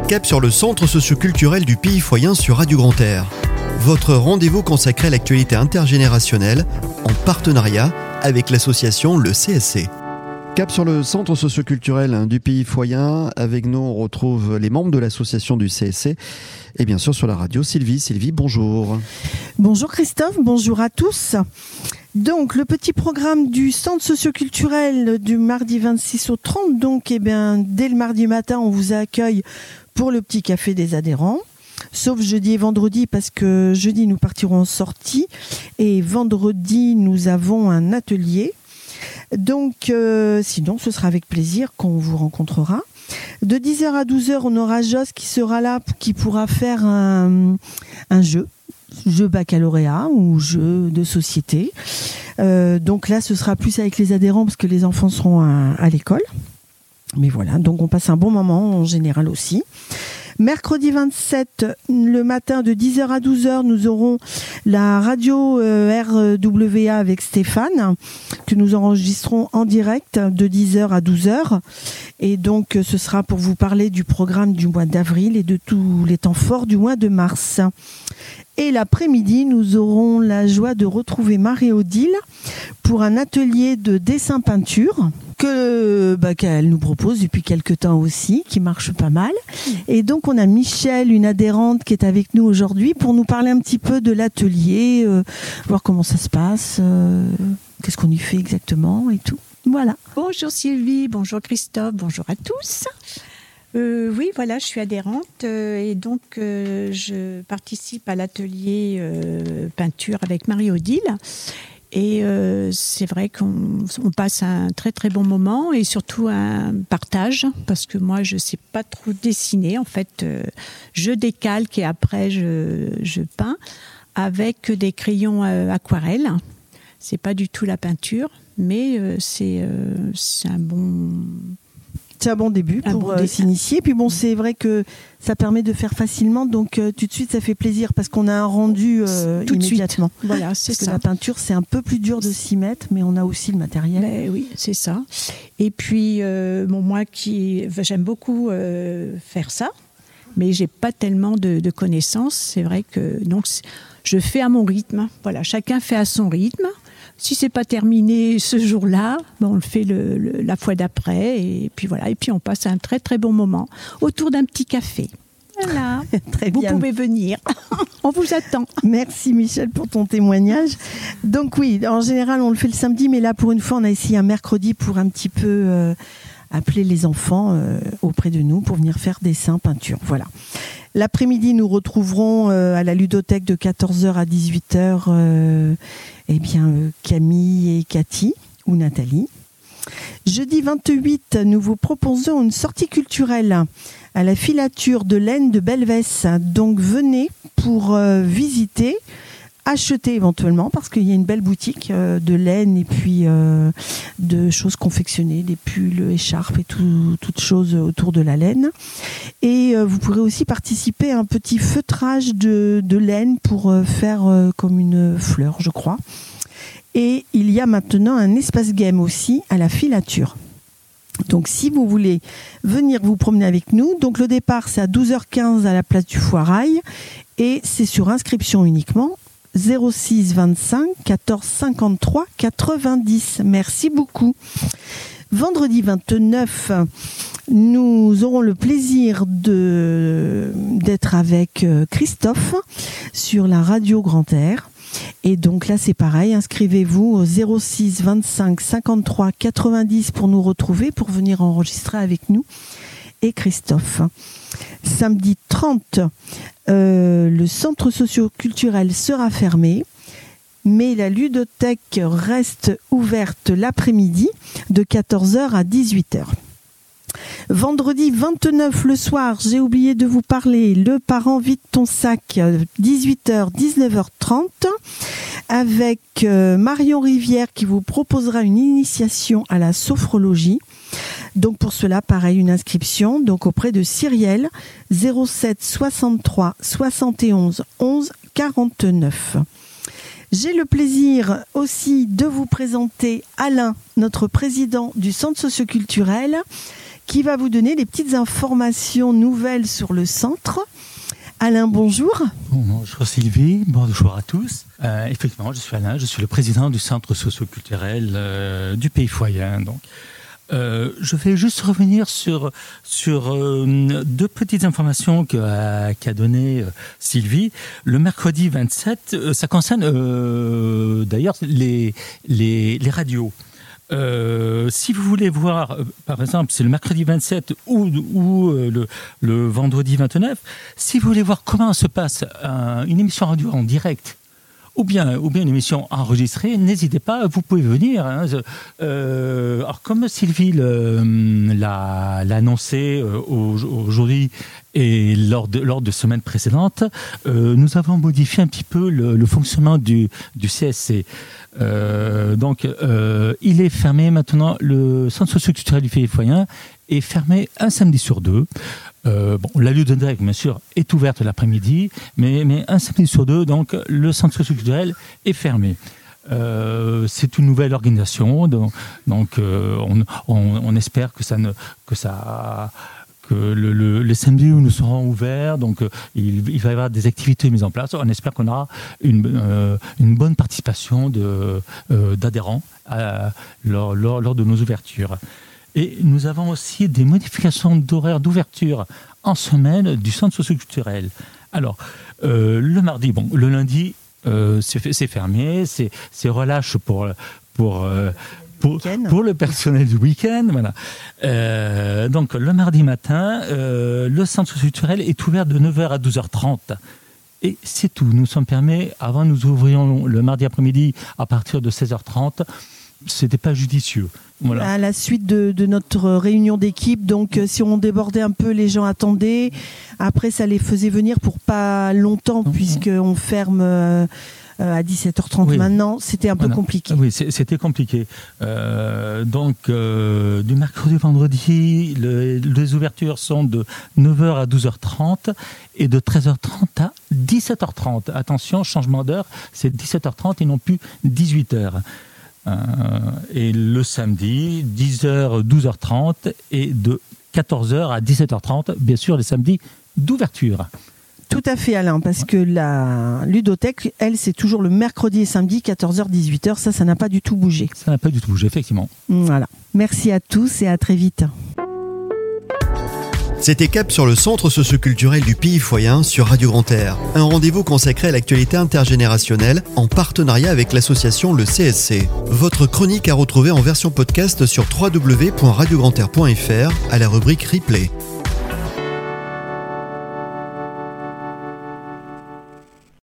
Cap sur le centre socioculturel du Pays Foyen sur Radio Grand Air. Votre rendez-vous consacré à l'actualité intergénérationnelle en partenariat avec l'association Le CSC. Cap sur le centre socioculturel du Pays Foyen. Avec nous, on retrouve les membres de l'association du CSC et bien sûr sur la radio, Sylvie. Sylvie, bonjour. Bonjour Christophe, bonjour à tous. Donc, le petit programme du centre socioculturel du mardi 26 au 30. Donc, dès le mardi matin, on vous accueille pour le petit café des adhérents. Sauf jeudi et vendredi, parce que jeudi, nous partirons en sortie. Et vendredi, nous avons un atelier. Donc, sinon, ce sera avec plaisir qu'on vous rencontrera. De 10h à 12h, on aura Jos qui sera là, qui pourra faire un jeu baccalauréat ou jeu de société. Donc là, ce sera plus avec les adhérents parce que les enfants seront à l'école. Mais voilà, donc on passe un bon moment en général aussi. Mercredi 27, le matin de 10h à 12h, nous aurons la radio RWA avec Stéphane, que nous enregistrons en direct de 10h à 12h. Et donc, ce sera pour vous parler du programme du mois d'avril et de tous les temps forts du mois de mars. Et l'après-midi, nous aurons la joie de retrouver Marie-Odile pour un atelier de dessin-peinture qu'elle nous propose depuis quelques temps aussi, qui marche pas mal. Et donc, on a Michel, une adhérente, qui est avec nous aujourd'hui pour nous parler un petit peu de l'atelier, voir comment ça se passe, qu'est-ce qu'on y fait exactement et tout. Voilà. Bonjour Sylvie, bonjour Christophe, bonjour à tous. Oui, voilà, je suis adhérente et donc je participe à l'atelier peinture avec Marie-Odile. Et c'est vrai qu'on passe un très très bon moment et surtout un partage, parce que moi je ne sais pas trop dessiner. En fait, je décalque et après je peins avec des crayons aquarelles. C'est pas du tout la peinture, mais c'est un bon... C'est un bon début pour s'initier. Puis bon, c'est vrai que ça permet de faire facilement. Donc tout de suite, ça fait plaisir parce qu'on a un rendu tout immédiatement. De suite. Voilà, c'est parce ça. Que la peinture, c'est un peu plus dur de s'y mettre, mais on a aussi le matériel. Ben, oui, c'est ça. Et puis, moi, j'aime beaucoup faire ça, mais j'ai pas tellement de connaissances. C'est vrai que donc je fais à mon rythme. Voilà, chacun fait à son rythme. Si c'est pas terminé ce jour-là, on le fait la fois d'après et puis voilà. Et puis on passe un très très bon moment autour d'un petit café. Voilà. Très bien. Vous pouvez venir. On vous attend. Merci Michel pour ton témoignage. Donc oui, en général on le fait le samedi, mais là pour une fois on a essayé un mercredi pour un petit peu appeler les enfants auprès de nous pour venir faire dessin, peinture. Voilà. L'après-midi, nous retrouverons à la ludothèque de 14h à 18h Camille et Cathy ou Nathalie. Jeudi 28, nous vous proposons une sortie culturelle à la filature de laine de Belvès. Donc venez pour visiter, acheter éventuellement, parce qu'il y a une belle boutique de laine et puis de choses confectionnées, des pulls, écharpes et toutes choses autour de la laine. Et vous pourrez aussi participer à un petit feutrage de laine pour faire comme une fleur, je crois. Et il y a maintenant un espace game aussi à la filature. Donc si vous voulez venir vous promener avec nous, donc le départ c'est à 12h15 à la place du Foirail et c'est sur inscription uniquement. 06 25 14 53 90. Merci beaucoup. Vendredi 29, nous aurons le plaisir d'être avec Christophe sur la radio Grand Air. Et donc là, c'est pareil, inscrivez-vous au 06 25 53 90 pour nous retrouver, pour venir enregistrer avec nous et Christophe. Samedi 30, le centre socio-culturel sera fermé, mais la ludothèque reste ouverte l'après-midi de 14h à 18h. Vendredi 29 le soir, j'ai oublié de vous parler, le parent vide ton sac, 18h, 19h30, avec Marion Rivière qui vous proposera une initiation à la sophrologie. Donc pour cela, pareil, une inscription donc auprès de Cyrielle, 07 63 71 11 49. J'ai le plaisir aussi de vous présenter Alain, notre président du centre socioculturel, qui va vous donner des petites informations nouvelles sur le centre. Alain, bonjour. Bonjour Sylvie, bonjour à tous. Effectivement, je suis Alain, je suis le président du centre socio-culturel du Pays-Foyen. Donc, je vais juste revenir sur deux petites informations qu'a donné Sylvie. Le mercredi 27, ça concerne d'ailleurs les radios. Si vous voulez voir, par exemple, c'est le mercredi 27 ou le vendredi 29, si vous voulez voir comment se passe une émission radio en direct, ou bien une émission enregistrée, n'hésitez pas, vous pouvez venir. Alors, comme Sylvie l'a annoncé aujourd'hui et lors de semaines précédentes, nous avons modifié un petit peu le fonctionnement du CSC. Donc, il est fermé maintenant. Le centre socio-culturel du Pays-Foyen est fermé un samedi sur deux. La ludothèque, bien sûr, est ouverte l'après-midi, mais un samedi sur deux, donc le centre socio-culturel est fermé. C'est une nouvelle organisation, donc on espère que les samedis où nous serons ouverts, donc il va y avoir des activités mises en place. On espère qu'on aura une bonne participation d'adhérents lors de nos ouvertures. Et nous avons aussi des modifications d'horaire d'ouverture en semaine du centre socio-culturel. Alors, le mardi, le lundi, c'est fermé, c'est relâche pour le personnel du week-end. Voilà. Donc, le mardi matin, le centre socio-culturel est ouvert de 9h à 12h30. Et c'est tout. Nous sommes fermés. Avant, nous ouvrions le mardi après-midi à partir de 16h30. C'était pas judicieux. Voilà. À la suite de notre réunion d'équipe, donc si on débordait un peu, les gens attendaient. Après, ça les faisait venir pour pas longtemps, puisqu'on ferme à 17h30 maintenant. C'était un peu compliqué. Oui, c'était compliqué. Donc, du mercredi au vendredi, les ouvertures sont de 9h à 12h30 et de 13h30 à 17h30. Attention, changement d'heure, c'est 17h30 et non plus 18h. Et le samedi, 10h, 12h30 et de 14h à 17h30, bien sûr, les samedis d'ouverture. Tout à fait, Alain, parce que la ludothèque, elle, c'est toujours le mercredi et samedi, 14h, 18h. Ça n'a pas du tout bougé. Ça n'a pas du tout bougé, effectivement. Voilà. Merci à tous et à très vite. C'était Cap sur le centre socio-culturel du Pays-Foyen sur Radio Grand Air. Un rendez-vous consacré à l'actualité intergénérationnelle en partenariat avec l'association le CSC. Votre chronique à retrouver en version podcast sur www.radiograndtair.fr à la rubrique Replay.